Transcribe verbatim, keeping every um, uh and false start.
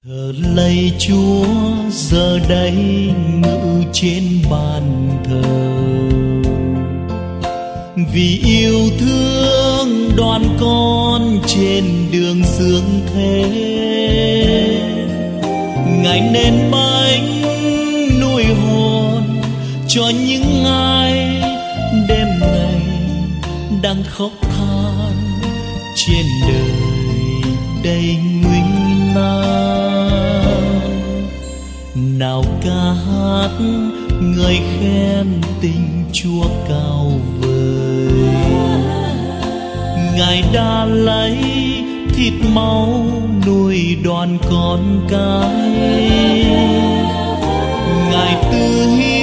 Thờ lạy Chúa giờ đây ngự trên bàn thờ, vì yêu thương đoàn con trên đường dương thế. Ngài nên bánh nuôi hồn cho những ai đêm ngày đang khóc than trên đời đầy nguy nan. Nào ca hát người khen tình Chúa cao vời, Ngài đã lấy thịt máu nuôi đoàn con cái. Ngài từ hi